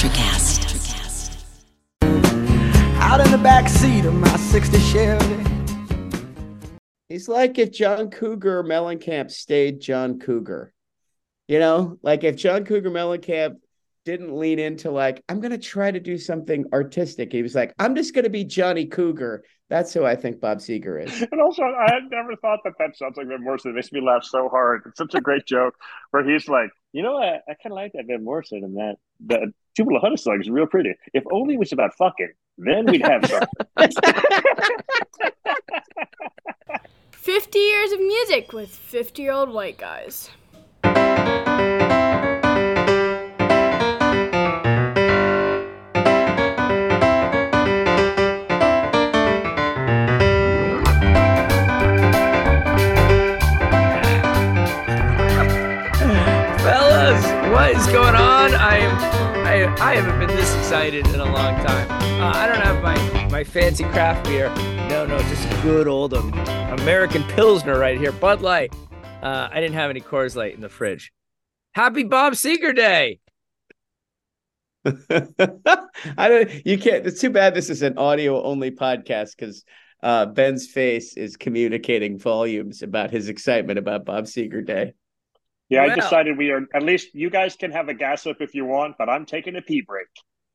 Electrocast. Out in the back seat of my 60 Chevy. He's like if John Cougar Mellencamp stayed John Cougar. You know, like if John Cougar Mellencamp didn't lean into like, I'm going to try to do something artistic. He was like, I'm just going to be Johnny Cougar. That's who I think Bob Seger is. And also, I had never thought that sounds like Van Morrison. It makes me laugh so hard. It's such a great joke where he's like, you know, I kind of like that Van Morrison and that Tupelo Hunter song is real pretty. If only it was about fucking, then we'd have something. 50 years of music with 50-year-old white guys. What is going on? I haven't been this excited in a long time. I don't have my fancy craft beer. No, just good old American Pilsner right here. Bud Light. I didn't have any Coors Light in the fridge. Happy Bob Seger Day. You can't. It's too bad this is an audio only podcast because Ben's face is communicating volumes about his excitement about Bob Seger Day. Yeah, I decided we are, at least you guys can have a gas up if you want, but I'm taking a pee break.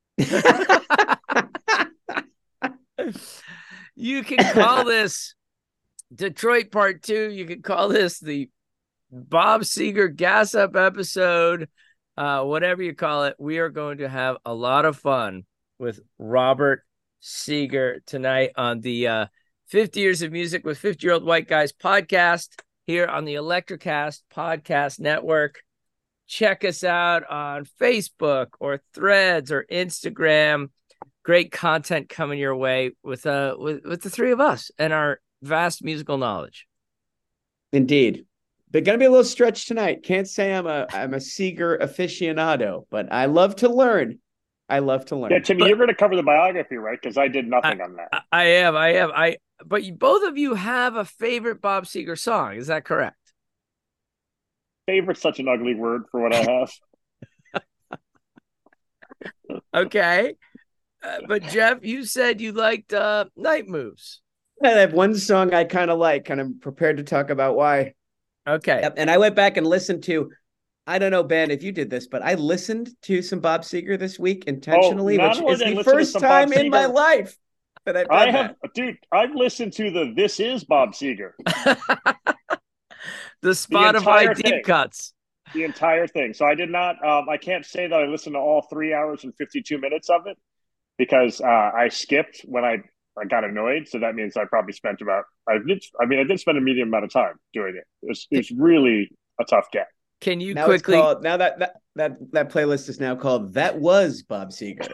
You can call this Detroit Part 2. You can call this the Bob Seger Gas Up episode. Whatever you call it, we are going to have a lot of fun with Robert Seger tonight on the 50 Years of Music with 50-Year-Old White Guys podcast. Here on the Electrocast Podcast Network. Check us out on Facebook or Threads or Instagram. Great content coming your way with the three of us and our vast musical knowledge. Indeed. But gonna be a little stretch tonight. Can't say I'm a Seger aficionado, but I love to learn. Yeah, Timmy, you're going to cover the biography, right? Because I did nothing on that. I am. But both of you have a favorite Bob Seger song. Is that correct? Favorite's such an ugly word for what I have. Okay. But Jeff, you said you liked Night Moves. I have one song I kind of like, and I'm prepared to talk about why. Okay. Yep. And I went back and listened to, I don't know, Ben, if you did this, but I listened to some Bob Seger this week intentionally, which is the first time in my life that I've done that. Dude, I've listened to the This Is Bob Seger. The Spotify deep cuts. The entire thing. So I did not, I can't say that I listened to all 3 hours and 52 minutes of it because I skipped when I got annoyed. So that means I probably spent I did spend a medium amount of time doing it. It was really a tough get. Can you now quickly now that playlist is now called That Was Bob Seger.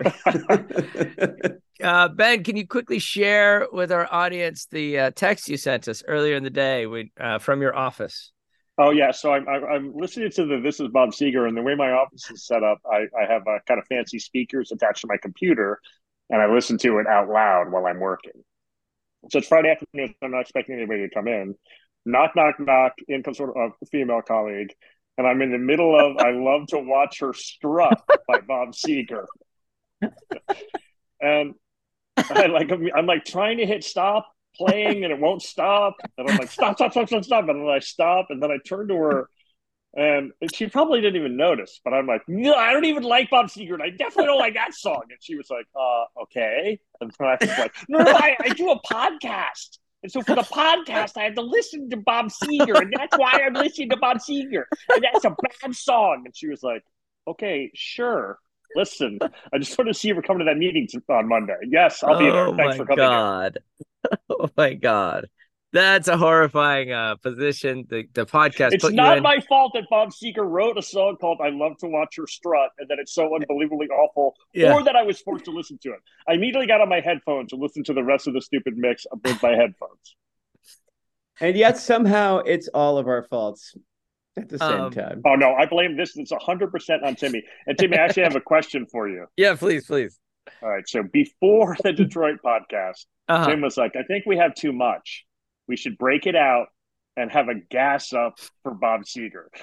Ben, can you quickly share with our audience the text you sent us earlier in the day from your office? Oh yeah, so I'm listening to the This Is Bob Seger, and the way my office is set up, I have kind of fancy speakers attached to my computer, and I listen to it out loud while I'm working. So it's Friday afternoon. I'm not expecting anybody to come in. Knock, knock, knock. In comes sort of a female colleague. And I'm in the middle of I Love to Watch Her Strut by Bob Seger. And I'm like trying to hit stop playing and it won't stop. And I'm like, stop. And then I stop and then I turn to her and she probably didn't even notice. But I'm like, no, I don't even like Bob Seger and I definitely don't like that song. And she was like, okay. And so I was like, no, I do a podcast. And so for the podcast, I have to listen to Bob Seger, and that's why I'm listening to Bob Seger. And that's a bad song. And she was like, okay, sure. Listen, I just want to see if we're coming to that meeting on Monday. Yes, I'll be there. Thanks for coming. Oh, my God. That's a horrifying position. The podcast. It's not my fault that Bob Seger wrote a song called I Love to Watch Her Strut and that it's so unbelievably awful, or that I was forced to listen to it. I immediately got on my headphones to listen to the rest of the stupid mix with my headphones. And yet somehow it's all of our faults at the same time. Oh, no, I blame this. It's 100% on Timmy. And Timmy, I actually have a question for you. Yeah, please. All right, so before the Detroit podcast, Tim was like, I think we have too much. We should break it out and have a gas up for Bob Seger.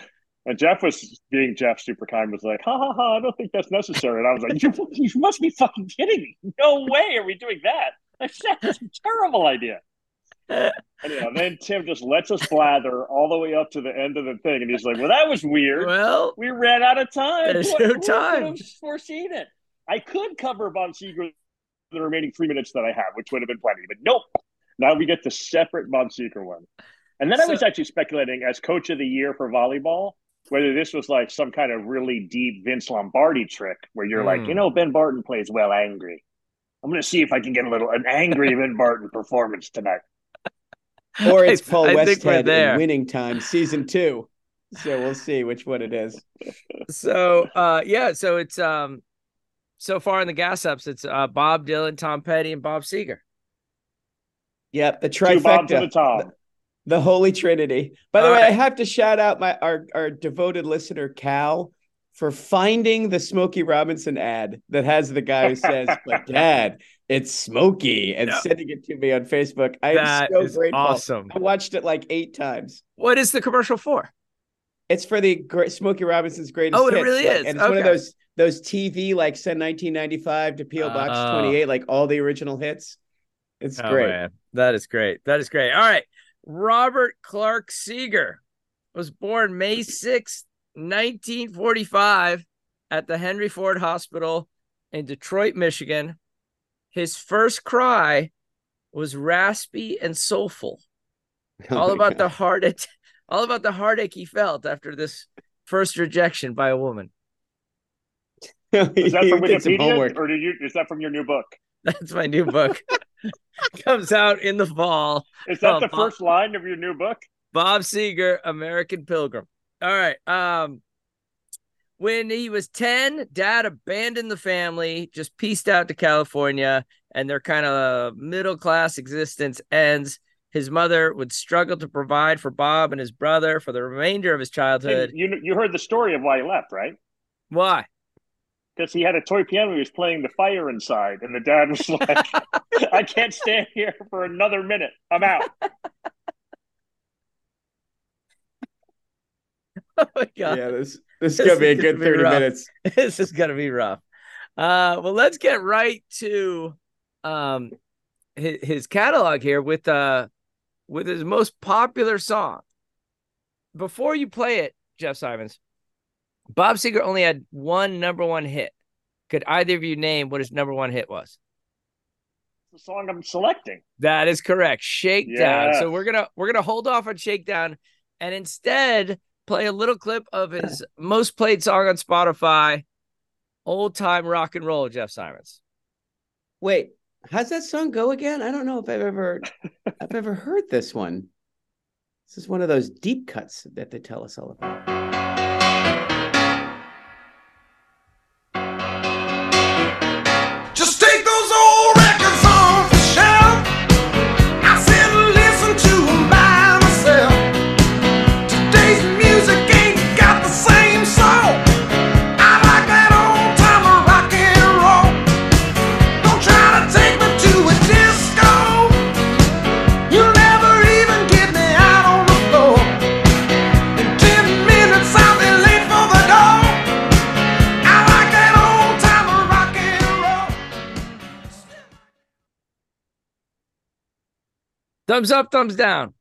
And Jeff was being Jeff, super kind, was like, ha ha ha, I don't think that's necessary. And I was like, you must be fucking kidding me. No way are we doing that. That's a terrible idea. Anyhow, then Tim just lets us blather all the way up to the end of the thing. And he's like, well, that was weird. Well, We ran out of time. there's Who no could time. have foreseen it? I could cover Bob Seger the remaining 3 minutes that I have, which would have been plenty. But nope. Now we get the separate Bob Seger one. And then I was actually speculating as coach of the year for volleyball, whether this was like some kind of really deep Vince Lombardi trick where you're like, Ben Barton plays well angry. I'm going to see if I can get an angry Ben Barton performance tonight. Or it's Paul I think we're Westhead there. in Winning Time, season 2. So we'll see which one it is. So so it's so far in the gas ups, it's Bob Dylan, Tom Petty, and Bob Seger. Yep, the Two Bobs at a trifecta. Tom. The Holy Trinity. By the All way, right. I have to shout out our devoted listener, Cal, for finding the Smokey Robinson ad that has the guy who says, but Dad, it's Smokey, and sending it to me on Facebook. I That am so is grateful. awesome. I watched it like 8 times. What is the commercial for? It's for the Smokey Robinson's greatest Oh, it hits. really is? And it's one of Okay. those TV, like, send 1995 to P.O. Box Oh. 28, like all the original hits. It's Oh, great. man. That is great. That is great. All right. Robert Clark Seger was born May 6th, 1945 at the Henry Ford Hospital in Detroit, Michigan. His first cry was raspy and soulful. Oh all my about God. the heartache he felt after this first rejection by a woman. Is that He from did some Wikipedia homework. or is that from your new book? That's my new book. Comes out in the fall. Is that Oh, the Bob- first line of your new book? Bob Seger, American Pilgrim. All right. When he was 10, Dad abandoned the family, just pieced out to California, and their kind of middle-class existence ends. His mother would struggle to provide for Bob and his brother for the remainder of his childhood. You heard the story of why he left, right? Why? Because he had a toy piano he was playing the fire inside, and the dad was like, I can't stand here for another minute. I'm out. Oh, my God. Yeah, this is going to be a good 30 rough. minutes. This is going to be rough. Well, let's get right to his catalog here with his most popular song. Before you play it, Jeff Simons, Bob Seger only had one number one hit. Could either of you name what his number one hit was? The song I'm selecting. That is correct. Shakedown. Yes. So we're gonna hold off on Shakedown and instead play a little clip of his most played song on Spotify, Old Time Rock and Roll, Jeff Simons. Wait, how's that song go again? I don't know if I've ever heard this one. This is one of those deep cuts that they tell us all about. Just take those old records off the shelf. I sit and listen to them by myself. Today's music ain't got the same soul. I like that old time of rock and roll. Don't try to take me to a disco. You'll never even get me out on the floor. In 10 minutes I'll be late for the door. I like that old time of rock and roll. Thumbs up, thumbs down.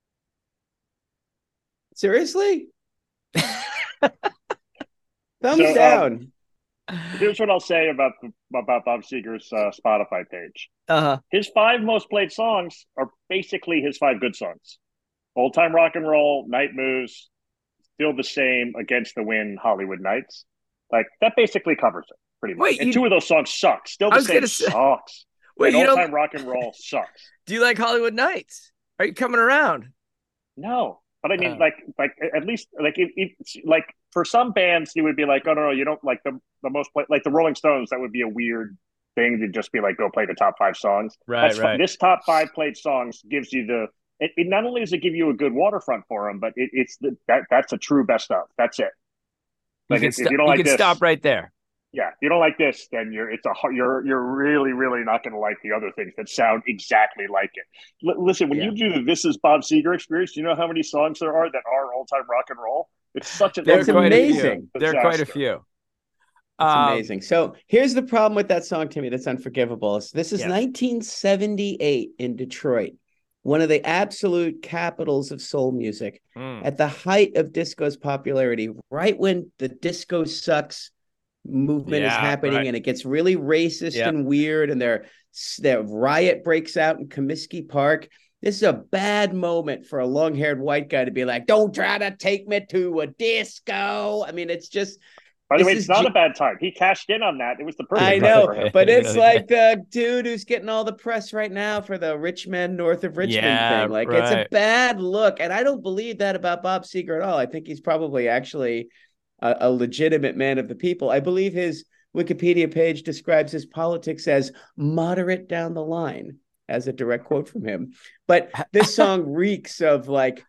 Seriously? Thumbs So, down. Here's what I'll say about Bob Seger's Spotify page. Uh-huh. His 5 most played songs are basically his 5 good songs. Old Time Rock and Roll, Night Moves, Still the Same, Against the Wind, Hollywood Nights. Like, that basically covers it, pretty much. Wait, and you- 2 of those songs suck. Still I the was Same gonna say- sucks. Wait, And you Old don't Time Rock and Roll sucks. do you like Hollywood Nights? Are you coming around? No. But I mean, Oh. like at least like if like for some bands you would be like, oh no, you don't like the most play, like the Rolling Stones. That would be a weird thing to just be like, go play the top 5 songs. Right, That's fine. right. This top 5 played songs gives you the. It not only does it give you a good waterfront for them, but that's a true best of. That's it. Like if you don't like this, stop right there. yeah, if you don't like this, then you're really not going to like the other things that sound exactly like it. Listen, when you do the This Is Bob Seger experience, do you know how many songs there are that are old time rock and roll? It's such an There are That's quite a few. amazing. There are quite a disaster. few. It's amazing. So here's the problem with that song to me that's unforgivable. This is Yes. 1978 in Detroit, one of the absolute capitals of soul music, at the height of disco's popularity, right when the disco sucks movement is happening, right. and it gets really racist and weird, and their riot breaks out in Comiskey Park. This is a bad moment for a long-haired white guy to be like, "Don't try to take me to a disco." I mean, it's just. By the way, This it's is not a bad time. He cashed in on that. It was the perfect I time know, for him. but He it's really like the dude who's getting all the press right now for the rich men north of Richmond thing. Like, it's a right. bad look. And I don't believe that about Bob Seger at all. I think he's probably actually a legitimate man of the people. I believe his Wikipedia page describes his politics as moderate down the line, as a direct quote from him. But this song reeks of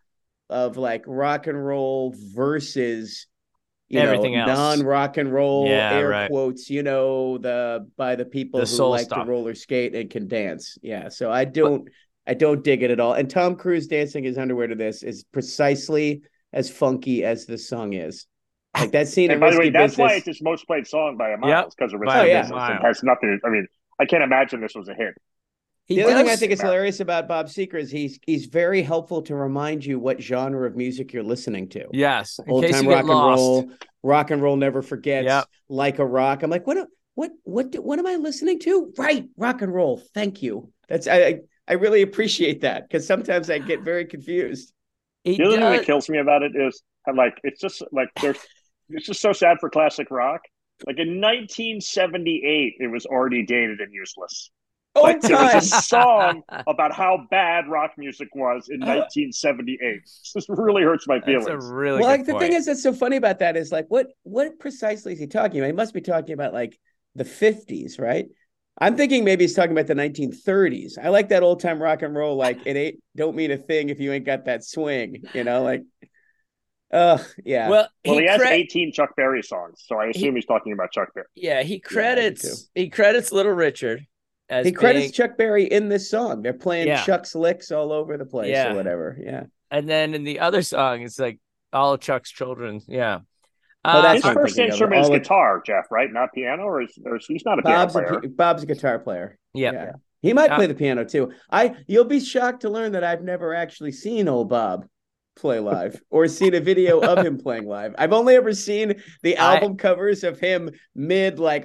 rock and roll versus Everything else. non-rock and roll, right. quotes, by the people The who soul like stuff. to roller skate and can dance. Yeah. So I don't dig it at all. And Tom Cruise dancing his underwear to this is precisely as funky as this song is. Like that scene And of by the Risky way, that's Business. why it's his most played song by a mile. Yep. It's because of By Risky a Business. mile. It has nothing. I mean, I can't imagine this was a hit. The other thing I does- think is hilarious about Bob Seger is he's very helpful to remind you what genre of music you're listening to. Yes. In Old case time you get rock lost. and roll never forgets. Yep. Like a Rock. I'm like, what am I listening to? Right, rock and roll. Thank you. That's I really appreciate that, because sometimes I get very confused. The other thing that kills me about it is it's just so sad for classic rock. Like in 1978, it was already dated and useless. Old There was time. a song about how bad rock music was in 1978. This really hurts my feelings. That's a really Well, good the point. thing is that's so funny about that is like what precisely is he talking about? He must be talking about like the 50s, right? I'm thinking maybe he's talking about the 1930s. I like that old time rock and roll. Like it don't mean a thing if you ain't got that swing, like. Yeah. Well, he has 18 Chuck Berry songs, so I assume he's talking about Chuck Berry. Yeah, he credits Little Richard as he credits Chuck Berry in this song. They're playing Chuck's licks all over the place or whatever. Yeah. And then in the other song, it's like all of Chuck's children. Yeah. That's his first instrument is guitar, Jeff, right? Not piano, or he's not a piano player. Bob's a guitar player. Yep. Yeah. He might play the piano too. You'll be shocked to learn that I've never actually seen old Bob play live or seen a video of him playing live. I've only ever seen the album covers of him mid live.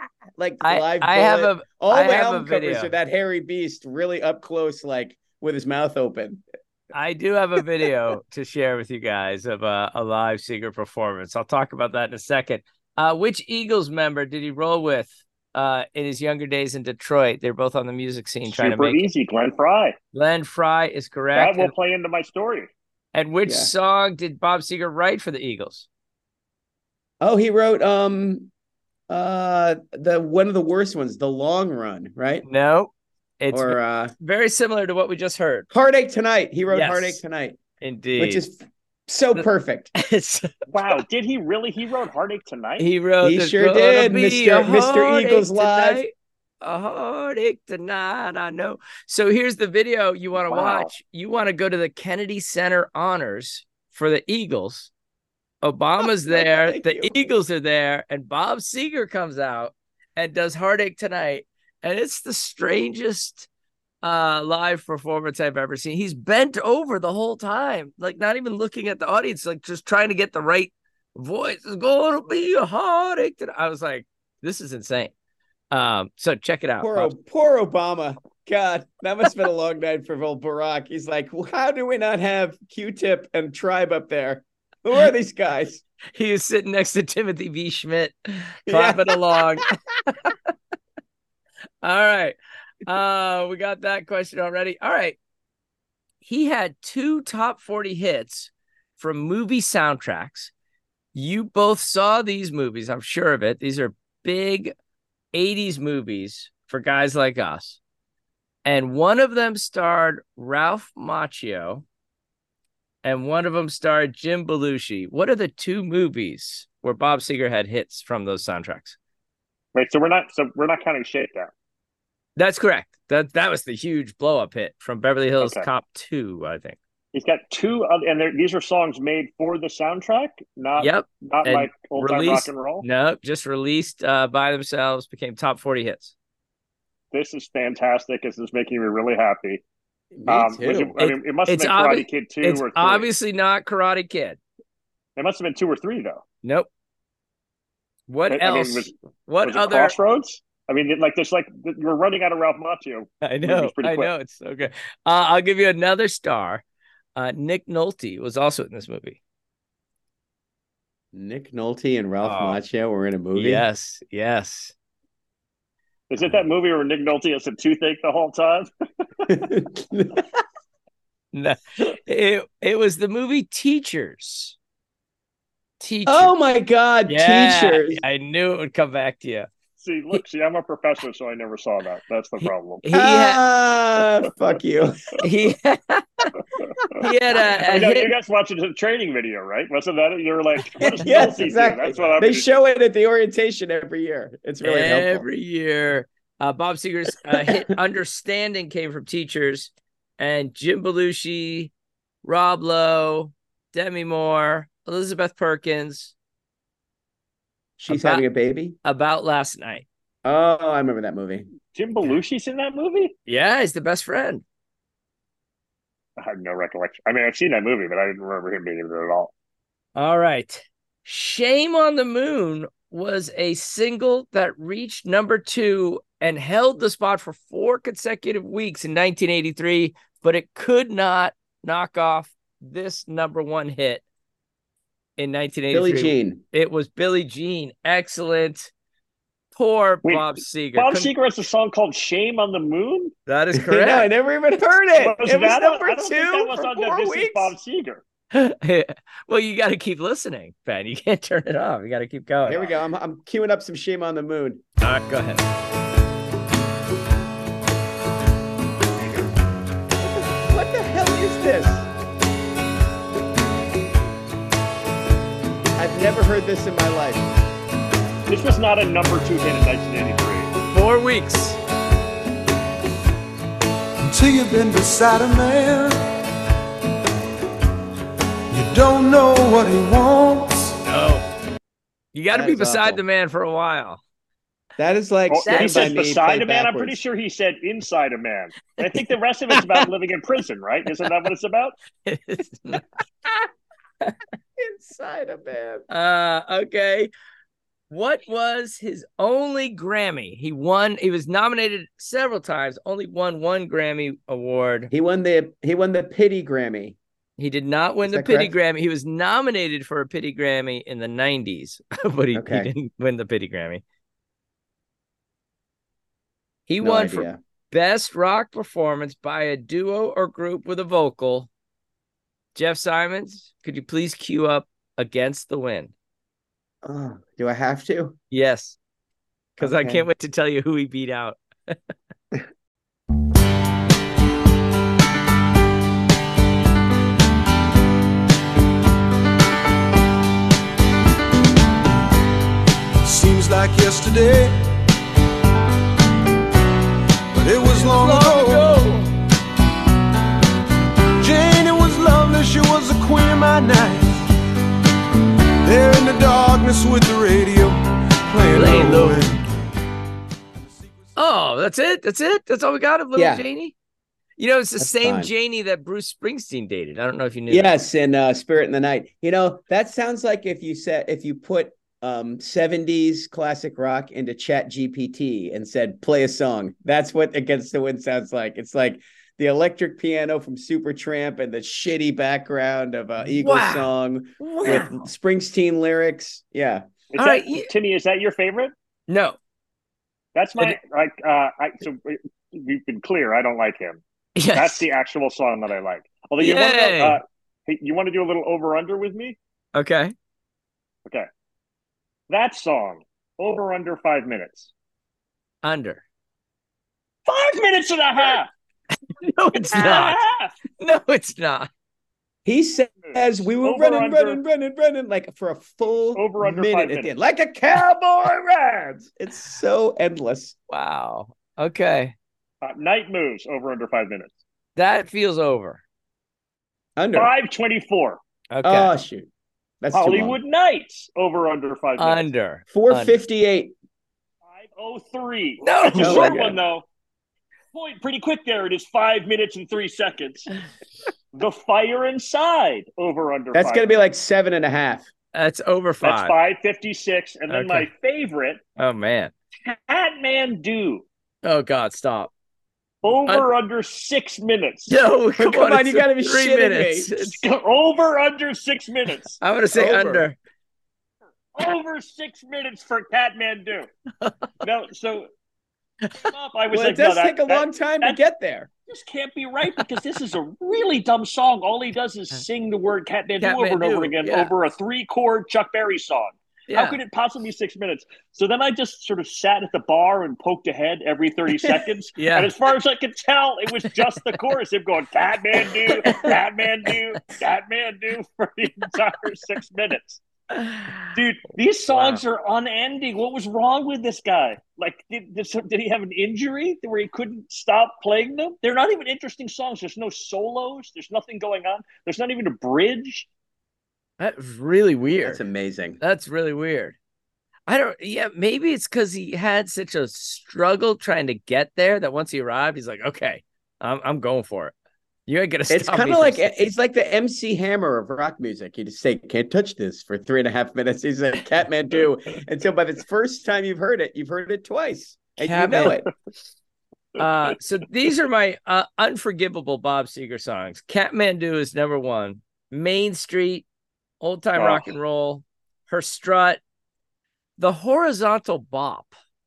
All the album covers are that hairy beast really up close, like with his mouth open. I do have a video to share with you guys of a live Seger performance. I'll talk about that in a second. Which Eagles member did he roll with in his younger days in Detroit? They're both on the music scene trying to make easy. Glenn Frey. Glenn Frey is correct. That will play into my story. And which song did Bob Seger write for the Eagles? Oh, he wrote the one of the worst ones, The Long Run, right? No. It's very similar to what we just heard. Heartache Tonight. He wrote Heartache Tonight. Indeed. Which is so perfect. Wow. Did he really? He wrote Heartache Tonight? He sure did, Mr. Eagles Live. A heartache tonight, I know. So here's the video you want to watch. You want to go to the Kennedy Center honors for the Eagles. Obama's there. The Eagles are there. And Bob Seger comes out and does Heartache Tonight. And it's the strangest live performance I've ever seen. He's bent over the whole time, like not even looking at the audience, like just trying to get the right voice. It's going to be a heartache tonight. I was like, this is insane. So check it out. Poor Obama. God, that must have been a long night for old Barack. He's like, how do we not have Q-Tip and Tribe up there? Who are these guys? He is sitting next to Timothy B. Schmidt, clapping along. All right. We got that question already. All right. He had 2 top 40 hits from movie soundtracks. You both saw these movies. I'm sure of it. These are big 80s movies for guys like us. And one of them starred Ralph Macchio and one of them starred Jim Belushi. What are the 2 movies where Bob Seger had hits from those soundtracks? Wait, so we're not counting Shakedown. That's correct. That was the huge blow up hit from Beverly Hills Cop 2, I think. He's got two, and these are songs made for the soundtrack, not And like old time rock and roll. No, just released by themselves, became top 40 hits. This is fantastic. This is making me really happy. Me too. It must have been Karate Kid 2 it's or 3. Obviously not Karate Kid. It must have been 2 or 3 though. Nope. What else? Was it Crossroads? I mean, you're running out of Ralph Macchio. I know. It's so good. I'll give you another star. Nick Nolte was also in this movie. Nick Nolte and Ralph Macchio were in a movie. Yes. Is it that movie where Nick Nolte has a toothache the whole time? No, it was the movie Teachers. Oh my God, yeah, Teachers! I knew it would come back to you. See, I'm a professor, so I never saw that. That's the problem. Fuck you. He had I know you guys watched the training video, right? Wasn't that it? You were like, what does yes, Nolte exactly. do? That's what they show it at the orientation every year. It's really helpful. Every year. Bob Seger's hit Understanding came from Teachers, and Jim Belushi, Rob Lowe, Demi Moore, Elizabeth Perkins. She's having a baby? About Last Night. Oh, I remember that movie. Jim Belushi's in that movie? Yeah, he's the best friend. I have no recollection. I mean, I've seen that movie, but I didn't remember him being in it at all. All right. Shame on the Moon was a single that reached number 2 and held the spot for 4 consecutive weeks in 1983, but it could not knock off this number 1 hit in 1983. Billie Jean. It was Billie Jean. Excellent. Poor Bob Seger. Bob Seger has a song called Shame on the Moon? That is correct. No, I never even heard it. It was number 2 that was for on 4 This weeks. Is Bob Seger. Well, you got to keep listening, Ben. You can't turn it off. You got to keep going. Here we go. I'm queuing up some Shame on the Moon. All right, go ahead. What the hell is this? I've never heard this in my life. This was not a number 2 hit in 1983. 4 weeks. Until you've been beside a man, you don't know what he wants. No. You got to That be is beside awful. the man for a while. That is like He Stand By says Me beside played a man. I'm backwards. pretty sure he said inside a man. And I think the rest of it's about living in prison, right? Isn't that what it's about? Inside a man. Okay. What was his only Grammy? He was nominated several times, only won 1 Grammy award. He won the Pity Grammy. He did not win Is the that Pity correct? Grammy. He was nominated for a Pity Grammy in the 90s, but he didn't win the Pity Grammy. He No won idea. for Best Rock Performance by a Duo or Group with a Vocal. Jeff Simons, could you please cue up Against the Wind? Oh, do I have to? Yes, because I Okay. can't wait to tell you who he beat out. Seems like yesterday, but it was long ago. Jane, it was lovely, she was the queen of my night. There in the darkness with the radio playing low. Oh, that's it? That's all we got of Little Yeah. Janie? You know, it's the That's same fine. Janie that Bruce Springsteen dated. I don't know if you knew that. Yes, and Spirit in the Night. You know, that sounds like if you put 70s classic rock into Chat GPT and said play a song. That's what Against the Wind sounds like. It's like the electric piano from Supertramp and the shitty background of Eagle Wow. song Wow. with Springsteen lyrics. Yeah. All right, yeah. Timmy, is that your favorite? No. That's my so we've been clear. I don't like him. Yes. That's the actual song that I like. Although Yay. you want to do a little over under with me? Okay. Okay. That song, over under 5 minutes. Under. 5 minutes and a half. No, it's not. No, it's not. He says we were Over, running like for a full Over, under 5 minute at minutes. the end, like a cowboy rides. It's so endless. Wow. Okay. Night Moves, over under 5 minutes. That feels over. Under. 524. Okay. Oh shoot, that's Hollywood too Nights over under 5 minutes. Under. long. 458. 503. No. That's a Oh, short my one God. though. Boy, pretty quick there. It is 5 minutes and 3 seconds. The Fire Inside over under. That's 5 gonna be minutes. like 7.5. That's over That's 5. 556. And then Okay. my favorite, Oh man. Kathmandu Oh God, stop. over under 6 minutes. No, Come come on, on, it's you gotta be 3 shitting minutes. me. It's- Over under 6 minutes. I'm gonna say Over. under. Over 6 minutes for Kathmandu. No, so I was Well, it like, does no, take a long time to that- get there. this can't be right because this is a really dumb song. All he does is sing the word Kathmandu over and over Kathmandu, again yeah. over a 3-chord Chuck Berry song. Yeah. How could it possibly be 6 minutes? So then I just sort of sat at the bar and poked ahead every 30 seconds. Yeah. And as far as I could tell, it was just the chorus. Him going, Kathmandu, Kathmandu, Kathmandu for the entire 6 minutes. Dude, these songs are unending. What was wrong with this guy? Like, did he have an injury where he couldn't stop playing them? They're not even interesting songs. There's no solos. There's nothing going on. There's not even a bridge. That's really weird. That's amazing. That's really weird. Yeah, maybe it's because he had such a struggle trying to get there that once he arrived, he's like, okay, I'm going for it. You ain't gonna stop It's me kind of for like a second. it's like the MC Hammer of rock music. You just say, "Can't touch this" for 3.5 minutes. He's a Kathmandu until by the first time you've heard it twice, and you know it. So these are my unforgivable Bob Seger songs. Kathmandu is number 1. Main Street, Old Time Rock and Roll, Her Strut, The Horizontal Bop.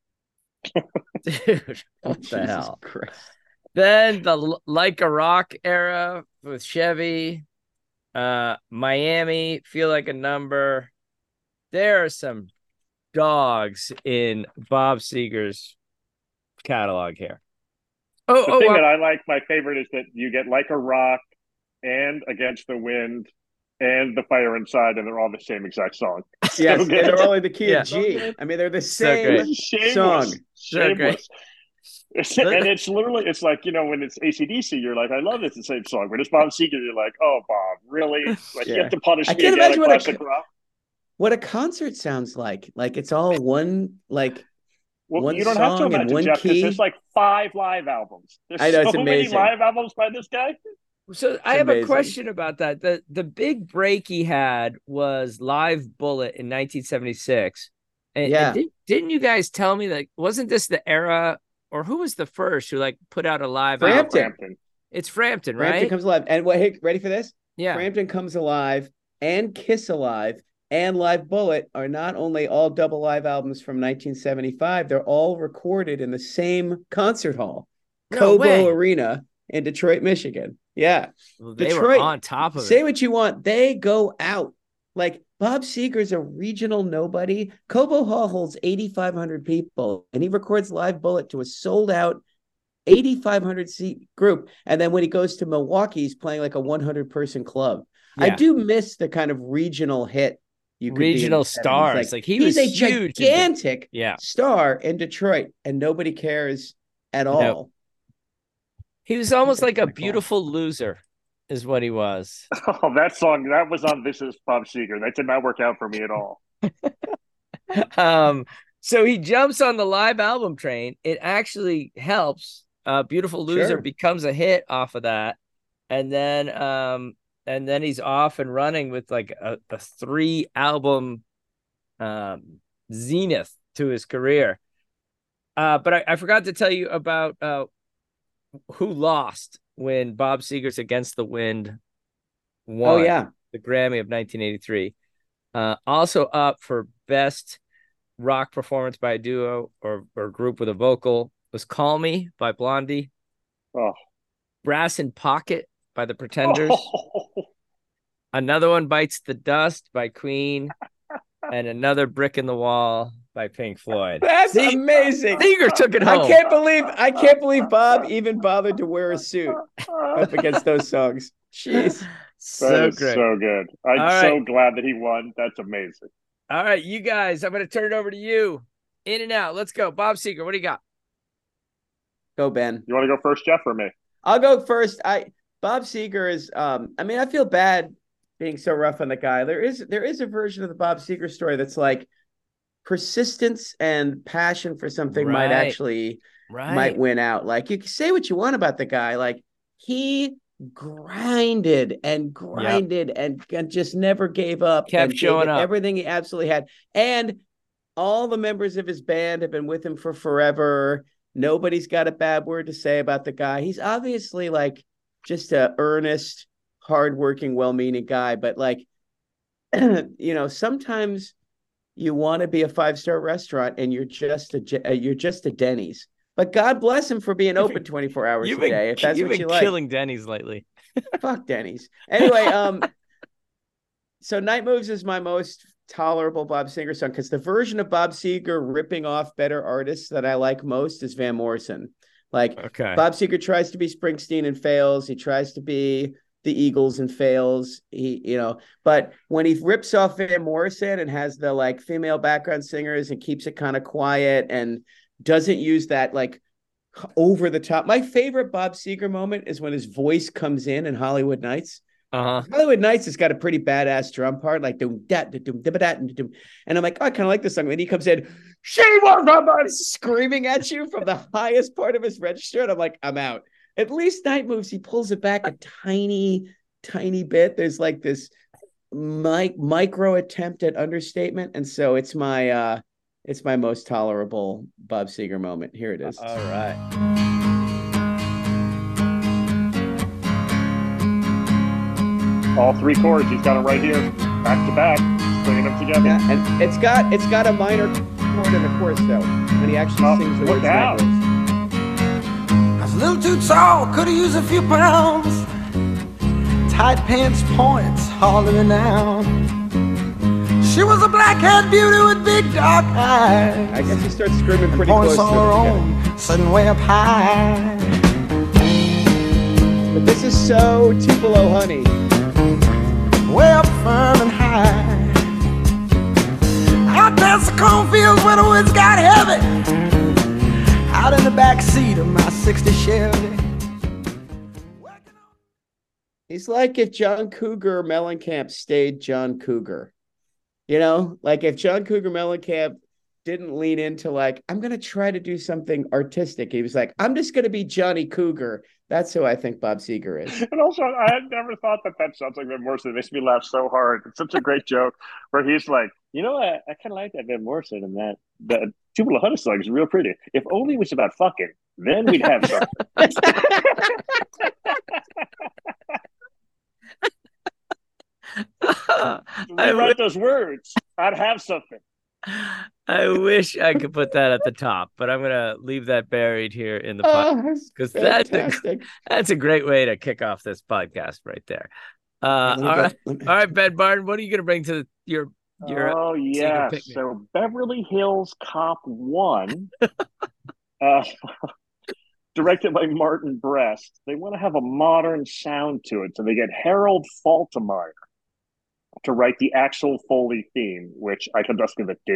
Dude, what the Jesus hell? Christ. Then the Like a Rock era with Chevy, Miami, Feel Like a Number. There are some dogs in Bob Seger's catalog here. The thing that I like, my favorite, is that you get Like a Rock and Against the Wind and The Fire Inside, and they're all the same exact song. Yes, So and good. they're all in the key Yeah. of G. I mean, they're the So same great. Shameless. song. So great. And it's literally, it's like, when it's AC/DC, you're like, I love it's the same song. When it's Bob Seger, you're like, oh, Bob, really? Like, you Yeah. have to punish I me can't again imagine what across the crowd? What a concert sounds like. Like it's all one, like Well, one you don't have to song in imagine, one Jeff, because key. there's like 5 live albums. There's I know, it's so many amazing. live albums by this guy. So I have amazing. a question about that. The big break he had was Live Bullet in 1976. And, Yeah. and didn't you guys tell me that wasn't this the era, or who was the first who like put out a live album? Frampton. It's Frampton, right? Frampton Comes Alive. And what? Hey, ready for this? Yeah. Frampton Comes Alive and Kiss Alive and Live Bullet are not only all double live albums from 1975, they're all recorded in the same concert hall, No Cobo way. Arena in Detroit, Michigan. Yeah. Well, they Detroit, were on top of Say it. what you want. They go out. Like Bob Seger's a regional nobody. Cobo Hall holds 8,500 people, and he records Live Bullet to a sold out 8,500 seat group. And then when he goes to Milwaukee, he's playing like a 100 person club. I Yeah. do miss the kind of regional hit you could be in Regional the 70s. stars. Like, he he's was a huge in gigantic Yeah. star in Detroit, and nobody cares at all. He was almost That's like a kinda cool. beautiful loser, is what he was. Oh, that song, that was on This Is Bob Seger. That did not work out for me at all. So he jumps on the live album train. It actually helps. Beautiful Loser Sure. becomes a hit off of that. And then he's off and running with like a 3 album zenith to his career. But I forgot to tell you about who lost when Bob Seger's Against the Wind won Oh, yeah. the Grammy of 1983. Also up for best rock performance by a duo or group with a vocal was Call Me by Blondie. Oh. Brass in Pocket by the Pretenders. Another one, Bites the Dust by Queen. And another, Brick in the Wall by Pink Floyd. That's amazing. Seger took it home. I can't believe Bob even bothered to wear a suit up against those songs. Jeez. That So is great. so good. I'm All so right. glad that he won. That's amazing. All right, you guys, I'm going to turn it over to you. In and out. Let's go. Bob Seger, what do you got? Go, Ben. You want to go first, Jeff, or me? I'll go first. Bob Seger is I mean, I feel bad being so rough on the guy. There is a version of the Bob Seger story that's like persistence and passion for something might Right. actually might Right. win out. Like you can say what you want about the guy. Like he grinded and grinded and just never gave up Kept and gave showing it up. everything he absolutely had. And all the members of his band have been with him for forever. Nobody's got a bad word to say about the guy. He's obviously like just a earnest, hardworking, well-meaning guy. But like, sometimes you want to be a five-star restaurant and you're just a Denny's. But God bless him for being open 24 hours a day. If that's you've what been you like, killing Denny's lately. fuck Denny's. Anyway, so Night Moves is my most tolerable Bob Seger song because the version of Bob Seger ripping off better artists that I like most is Van Morrison. Like Okay. Bob Seger tries to be Springsteen and fails. He tries to be the Eagles and fails. But when he rips off Van Morrison and has the like female background singers and keeps it kind of quiet and doesn't use that like over the top. My favorite Bob Seger moment is when his voice comes in Hollywood Nights. Hollywood Nights has got a pretty badass drum part, like doom dat doom doom, and I'm like, oh, I kind of like this song. And he comes in, she was screaming at you from the highest part of his register, and I'm like, I'm out. At least Night Moves, he pulls it back a tiny bit. There's like this micro attempt at understatement, and so it's my most tolerable Bob Seger moment. Here it is. All right. All three chords, he's got them right here, back to back, bringing them together. Yeah, and it's got a minor chord in the chorus though, when he actually sings the words. Down. I was a little too tall, could have used a few pounds. Tight pants points, hauling it down. She was a black-haired beauty with big dark eyes. I guess he starts screaming pretty Points close all to her it. own, sitting way up high. But this is so Tupelo Honey. Way up firm and high. Out past the cornfields where the woods got heavy. Out in the back seat of my '60 Chevy. He's like if John Cougar Mellencamp stayed John Cougar. Like if John Cougar Mellencamp didn't lean into like, I'm going to try to do something artistic. He was like, I'm just going to be Johnny Cougar. That's who I think Bob Seger is. And also, I had never thought that sounds like Van Morrison. It makes me laugh so hard. It's such a great joke where he's like, I kind of like that Van Morrison, and that Tupelo Honey song is real pretty. If only it was about fucking, then we'd have something. I write those words, I'd have something. wish I could put that at the top, but I'm gonna leave that buried here in the podcast because that's a great way to kick off this podcast right there. All right, Ben Barton, what are you gonna bring to your? Oh yeah, so Beverly Hills Cop 1, directed by Martin Brest. They want to have a modern sound to it, so they get Harold Faltermeyer to write the actual Foley theme, which I can just give it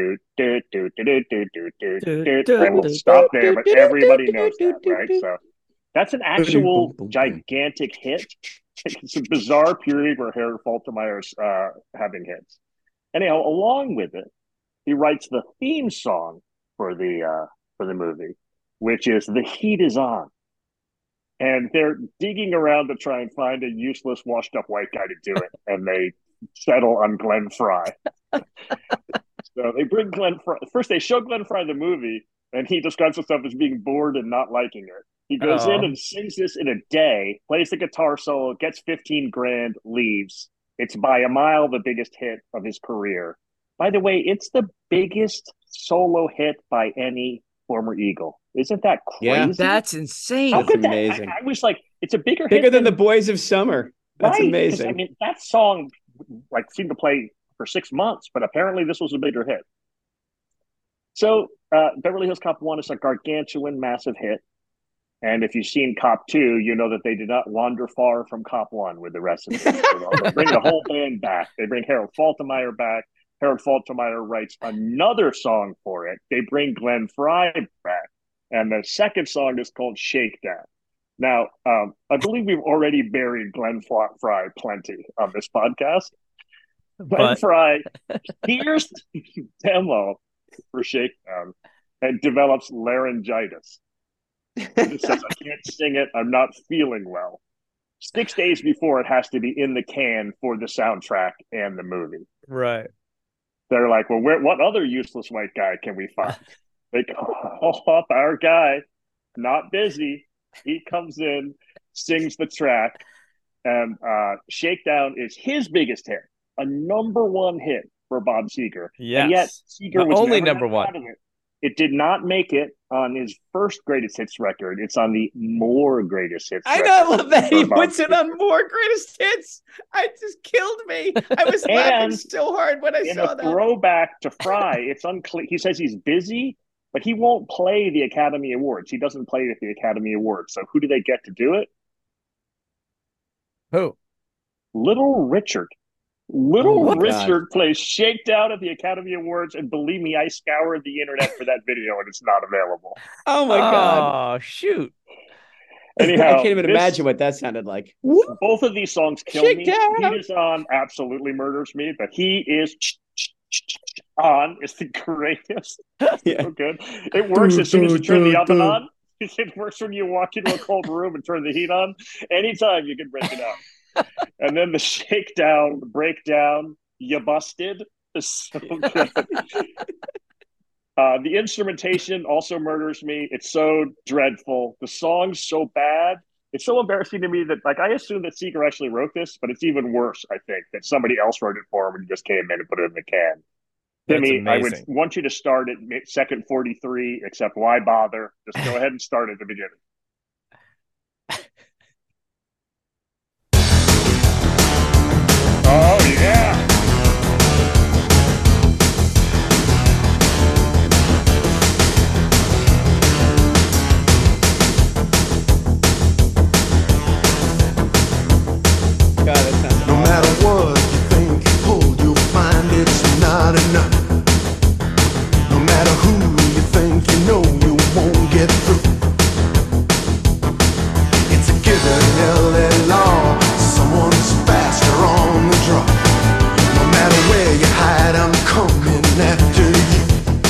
I will stop there, but everybody knows that, right? So that's an actual gigantic hit. It's a bizarre period where Harold Faltermeyer's having hits. Anyhow, along with it, he writes the theme song for the movie, which is "The Heat Is On." And they're digging around to try and find a useless, washed-up white guy to do it, and they settle on Glenn Frey. So they bring Glenn Frey. First, they show Glenn Frey the movie, and he describes himself as being bored and not liking it. He goes in and sings this in a day, plays the guitar solo, gets $15,000, leaves. It's by a mile the biggest hit of his career. By the way, it's the biggest solo hit by any former Eagle. Isn't that crazy? Yeah, that's insane. That's amazing. I was like, it's a bigger than the Boys of Summer. That's amazing. I mean, that song seemed to play for 6 months, but apparently this was a bigger hit. So Beverly Hills Cop 1 is a gargantuan, massive hit. And if you've seen Cop 2, you know that they did not wander far from Cop 1 with the rest of it. So they bring the whole band back. They bring Harold Faltermeyer back. Harold Faltermeyer writes another song for it. They bring Glenn Frey back. And the second song is called Shakedown. Now, I believe we've already buried Glenn Fry plenty on this podcast. Glenn But Fry hears the demo for Shakedown and develops laryngitis. It says, I can't sing it. I'm not feeling well. 6 days before it has to be in the can for the soundtrack and the movie. right. They're like, well, what other useless white guy can we find? They call up our guy, not busy. He comes in, sings the track, and Shakedown is his biggest hit, a #1 hit for Bob Seger. Yes. And yet Seger The was only never #1. proud of it. It did not make it on his first greatest hits record. It's on the more greatest hits I record. know, I love that he for Bob puts it Seger. on more greatest hits. I just killed me. I was laughing And so hard when I In saw a that. throwback to Fry, it's unclear. He says he's busy, but he won't play the Academy Awards. He doesn't play at the Academy Awards. So who do they get to do it? Who? Little Richard. Little Oh my Richard plays Shakedown at the Academy Awards, and believe me, I scoured the internet for that video, and it's not available. Oh my God. Oh, shoot. Anyhow, I can't even this- imagine what that sounded like. Both of these songs kill me. Shakedown. He is on absolutely murders me, but he is on is the greatest. Yeah. So good. It works as soon as you turn the oven on. It works when you walk into a cold room and turn the heat on. Anytime you can break it out. And then the Shakedown, the breakdown, you busted is so good. The instrumentation also murders me. It's so dreadful. The song's so bad. It's so embarrassing to me that, like, I assume that Seeger actually wrote this, but it's even worse, I think, that somebody else wrote it for him and just came in and put it in the can. That's Timmy, I would amazing. want you to start at second 43, except why bother? Just go ahead and start at the beginning. Oh, yeah. God, that sounds No awful. matter what you think you pull, you'll find it's not enough. No matter who you think you know, you won't get through. It's a given LA law. Someone's faster on the draw. No matter where you hide, I'm coming after you.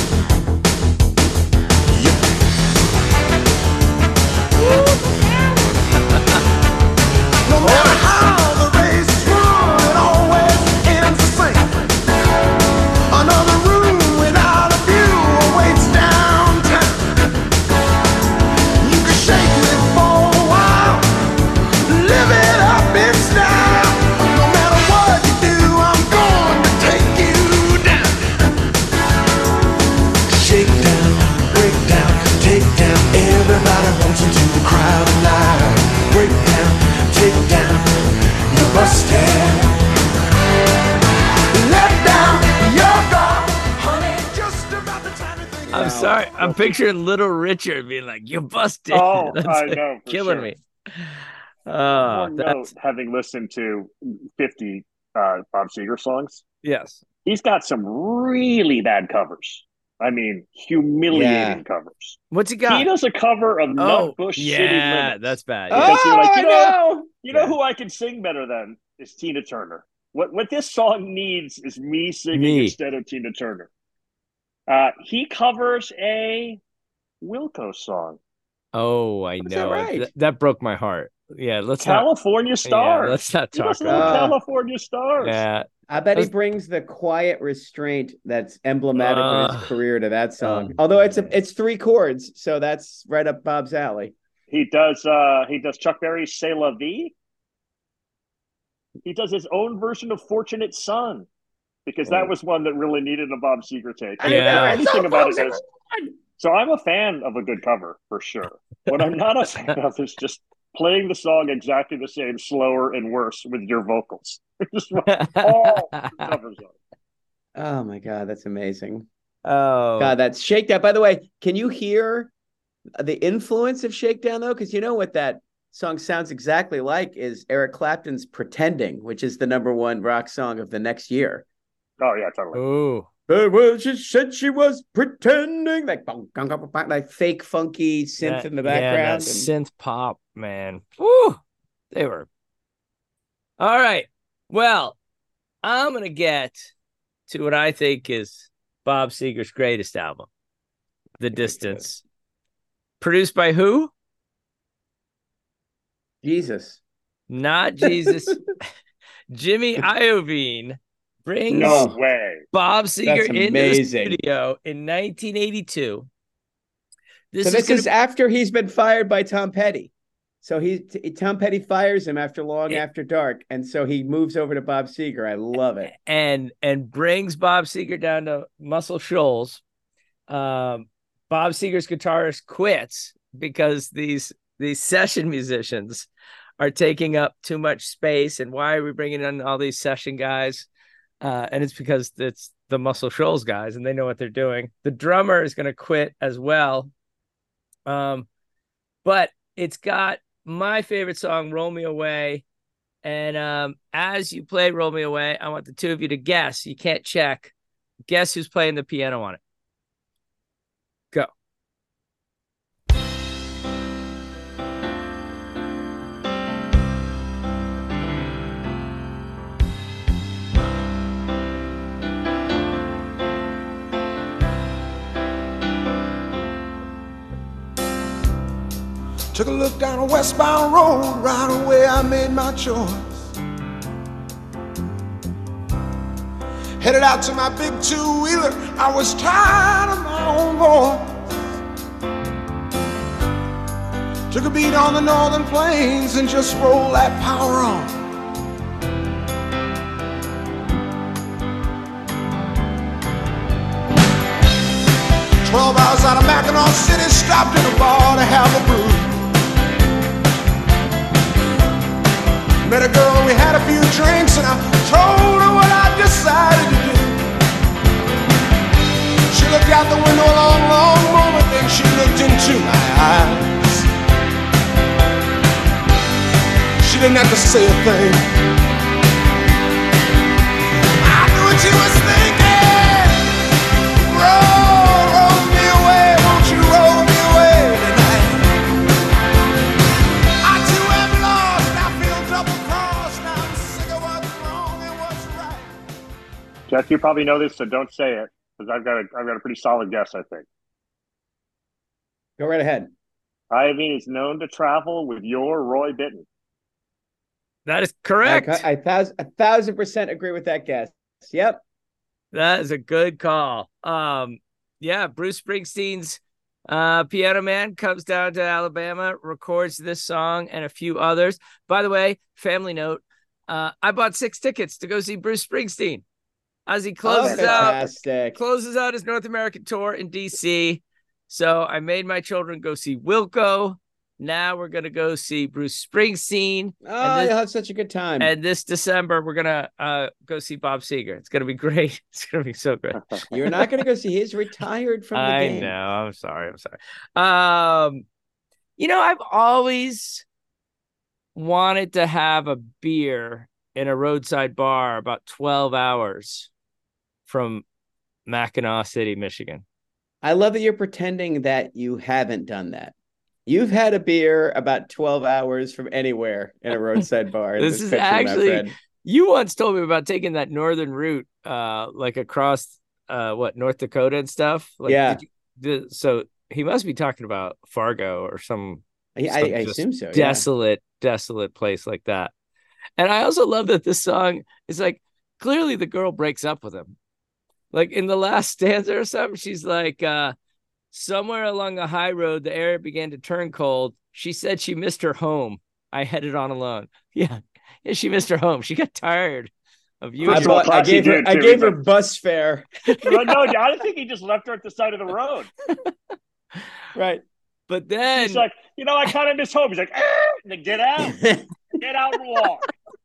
Yep. No matter how the race is run, it always ends the same. Another room without a view awaits downtown. You can shake me for a while, live it up in style. No matter what you do, I'm going to take you down. Shake down, break down, take down. Everybody wants into the crowd alive. Break down, take down, you busted. Let down your guard, honey, just about the time you think. I'm sorry. I'm picturing Little Richard being like, "You busted." Oh, That's I know, for killing sure. me. One Oh, note, that's having listened to 50 Bob Seger songs, yes. he's got some really bad covers. I mean, humiliating Yeah. covers. What's he He got? does a cover of Oh, Nutbush City yeah, Limits. that's bad. Oh, Yeah. Because you're like, I know. You know Yeah. who I can sing better than is Tina Turner. What this song needs is me singing Me. instead of Tina Turner. He covers a Wilco song, Oh, I Was that know. right? That broke my heart. Yeah, let's not. California Yeah, Stars. let's not He talk does a little about that. California Stars. that. Yeah, I bet he That's- brings the quiet restraint that's emblematic of his career to that song. Oh, Although man. it's 3 chords, so that's right up Bob's alley. He does Chuck Berry's C'est La Vie. He does his own version of Fortunate Son, because that Oh. was one that really needed a Bob Seger take. I know, The it's funny so thing about it Fortunate is, so I'm a fan of a good cover for sure. What I'm not a fan of is just playing the song exactly the same, slower and worse with your vocals. Just all the covers are. Oh my God, that's amazing. Oh, God, that's Shakedown. By the way, can you hear the influence of Shakedown though? Because you know what that song sounds exactly like is Eric Clapton's Pretending, which is the #1 rock song of the next year. Oh yeah, totally. ooh, Well, she said she was pretending, like like fake funky synth in the background. That synth pop, man. Woo! They were. All right. Well, I'm gonna get to what I think is Bob Seger's greatest album, The Distance. Produced by who? Jesus. Not Jesus. Jimmy Iovine brings No way. Bob Seger That's into the amazing. studio in 1982. This is after he's been fired by Tom Petty. So Tom Petty fires him after Long After Dark, and so he moves over to Bob Seger. I love it. And brings Bob Seger down to Muscle Shoals. Bob Seger's guitarist quits because these session musicians are taking up too much space, and why are we bringing in all these session guys? And it's because it's the Muscle Shoals guys, and they know what they're doing. The drummer is going to quit as well. But it's got my favorite song, Roll Me Away. And as you play Roll Me Away, I want the two of you to guess. You can't check. Guess who's playing the piano on it. Go. Took a look down a westbound road, right away I made my choice. Headed out to my big two-wheeler, I was tired of my own voice. Took a beat on the northern plains and just rolled that power on. "12 hours out of Mackinac City, stopped in a bar to have a brew. Met a girl, we had a few drinks, and I told her what I decided to do. She looked out the window a long, long moment, then she looked into my eyes. She didn't have to say a thing. I knew what she was thinking. Roll me away, won't you roll me away tonight? I too am lost, I feel double-crossed, I'm sick of what's wrong and what's right. Jeff, you probably know this, so don't say it, because I've got a pretty solid guess, I think. Go right ahead. Iovine is known to travel with your Roy Bittan. That is correct. I 1,000% agree with that guess. Yep. That is a good call. Yeah, Bruce Springsteen's Piano Man comes down to Alabama, records this song and a few others. By the way, family note, I bought 6 tickets to go see Bruce Springsteen as he closes out his North American tour in DC. So I made my children go see Wilco. Now we're going to go see Bruce Springsteen. Oh, you'll have such a good time. And this December, we're going to go see Bob Seger. It's going to be great. It's going to be so good. You're not going to go see. He's retired from the game. I know. I'm sorry. I've always wanted to have a beer in a roadside bar about 12 hours from Mackinac City, Michigan. I love that you're pretending that you haven't done that. You've had a beer about 12 hours from anywhere in a roadside bar. This is actually, you once told me about taking that northern route, like across North Dakota and stuff. Like, yeah. So he must be talking about Fargo or some I assume so. Desolate place like that. And I also love that this song is like, clearly the girl breaks up with him. Like in the last stanza or something, she's like, somewhere along the high road, the air began to turn cold. She said she missed her home. I headed on alone. Yeah, she missed her home. She got tired of you. I gave her bus fare. No, I think he just left her at the side of the road. Right. But then he's like, I kind of miss home. He's like, get out. Get out and walk.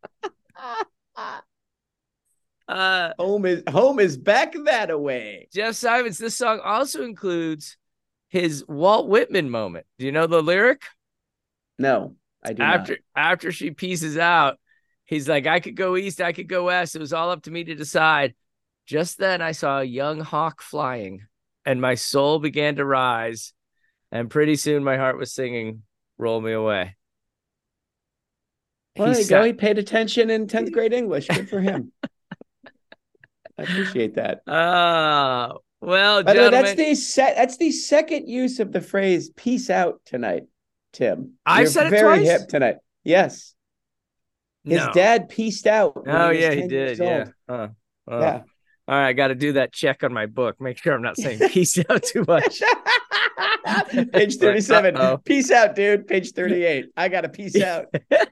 Home is back that away. Jeff Simons, this song also includes his Walt Whitman moment. Do you know the lyric? No, I do not. After she pieces out, he's like, I could go east, I could go west. It was all up to me to decide. Just then I saw a young hawk flying, and my soul began to rise, and pretty soon my heart was singing, Roll Me Away. Well, there you go. He paid attention in 10th grade English. Good for him. I appreciate that. Well, By the way, gentlemen, that's the second use of the phrase "peace out" tonight, Tim. I've said it very twice? hip tonight. Yes, his No. dad peaced out. when Oh, he was yeah, he 10 did. years old. Yeah. Yeah. All right, I got to do that check on my book. Make sure I'm not saying peace out too much. Page 37. Uh-oh. Peace out, dude. Page 38. I got to peace out.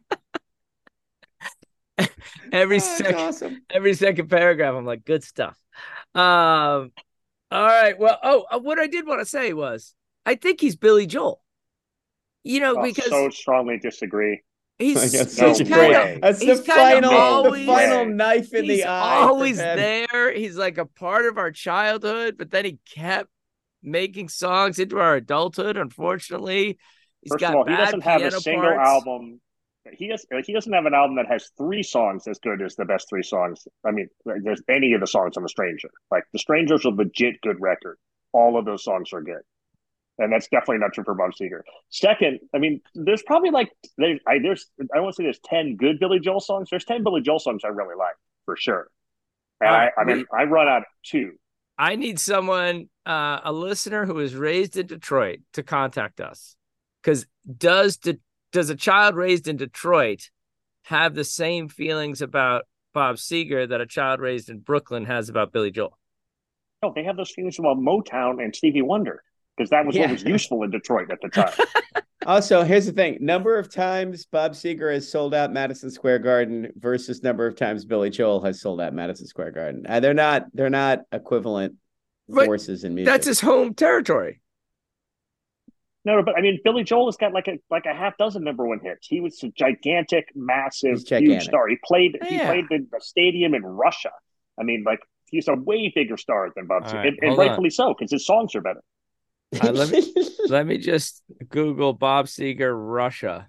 Every That's second, awesome. every second paragraph, I'm like, good stuff. All right. Well, what I did want to say was, I think he's Billy Joel. You know, because so strongly disagree. he's That's No such a kinda- great. That's the he's kinda final, always- the final knife in he's the eye. always for him. there. He's like a part of our childhood, but then he kept making songs into our adulthood. Unfortunately, he's First got of all, he bad doesn't have a piano single parts. album. He doesn't have an album that has 3 songs as good as the best 3 songs. I mean, there's any of the songs on The Stranger. Like, The Stranger's a legit good record. All of those songs are good. And that's definitely not true for Bob Seger. Second, I mean, there's probably like, I won't say there's 10 good Billy Joel songs. There's 10 Billy Joel songs I really like, for sure. And All I right, I run out of 2. I need someone, a listener who was raised in Detroit, to contact us. Because does a child raised in Detroit have the same feelings about Bob Seger that a child raised in Brooklyn has about Billy Joel? No, they have those feelings about Motown and Stevie Wonder, because that was what was useful in Detroit at the time. Also, here's the thing: number of times Bob Seger has sold out Madison Square Garden versus number of times Billy Joel has sold out Madison Square Garden. They're not equivalent But forces in music. That's his home territory. No, but I mean, Billy Joel has got like a half dozen #1 hits. He was a gigantic, massive, He's gigantic. huge star. He played Yeah. the stadium in Russia. I mean, like, he's a way bigger star than Bob All Seger, right, and hold rightfully so, because his songs are better. Let me just Google Bob Seger Russia.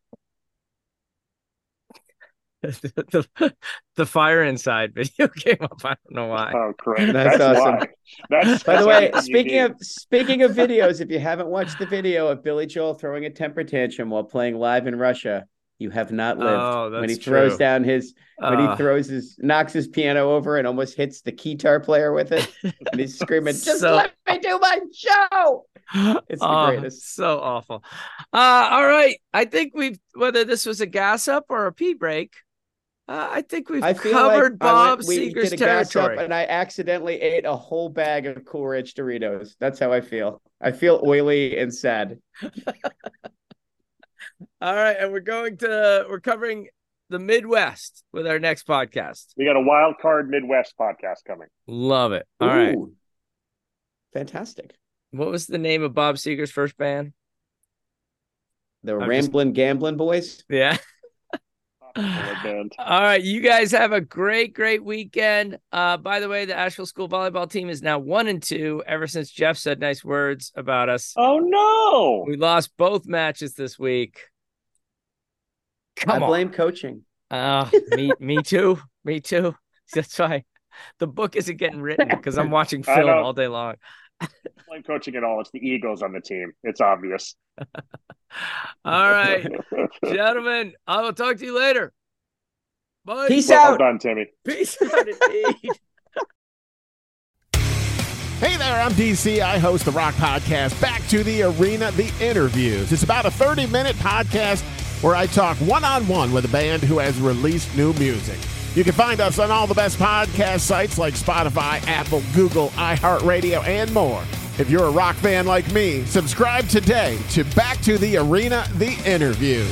The Fire Inside video came up. I don't know why. Oh, correct. That's awesome. why. That's By the way, everything you need. speaking of videos, if you haven't watched the video of Billy Joel throwing a temper tantrum while playing live in Russia, you have not lived. Oh, that's when he throws true. down knocks his piano over and almost hits the guitar player with it, and he's screaming, "Just let me do my show!" It's the greatest. So awful. All right. I think whether this was a gas up or a pee break, I think we've I feel covered Bob we Seger's did a gas up territory. and I accidentally ate a whole bag of Cool Ranch Doritos. That's how I feel. I feel oily and sad. All right, and we're covering the Midwest with our next podcast. We got a wild card Midwest podcast coming. Love it. All right. Ooh. Fantastic. What was the name of Bob Seger's first band? The I'm Ramblin' Gamblin' Boys. Yeah. Band. All right, you guys have a great weekend. By the way, the Asheville School volleyball team is now 1-2 ever since Jeff said nice words about us. Oh no! We lost both matches this week. I blame coaching. Me too. Me too. That's why the book isn't getting written, because I'm watching I film know. all day long. Blame coaching at all. It's the egos on the team. It's obvious. All right, gentlemen, I will talk to you later. Bye. Peace Well out. done, Timmy. Peace out indeed. Hey there, I'm DC. I host the Rock Podcast, Back to the Arena, The Interviews. It's about a 30-minute podcast where I talk one-on-one with a band who has released new music. You can find us on all the best podcast sites like Spotify, Apple, Google, iHeartRadio, and more. If you're a rock fan like me, subscribe today to Back to the Arena, The Interviews.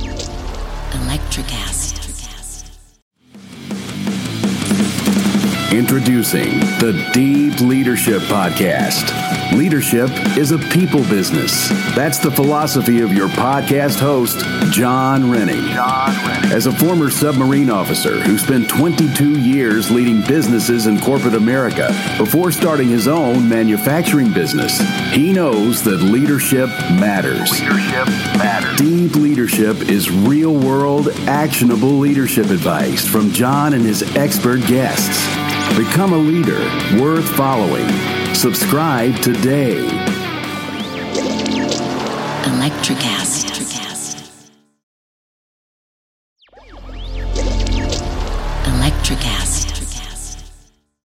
Electricast. Introducing the Deep Leadership Podcast. Leadership is a people business. That's the philosophy of your podcast host, John Rennie. As a former submarine officer who spent 22 years leading businesses in corporate America before starting his own manufacturing business, he knows that leadership matters. Deep Leadership is real-world, actionable leadership advice from John and his expert guests. Become a leader worth following. Subscribe today. Electricast.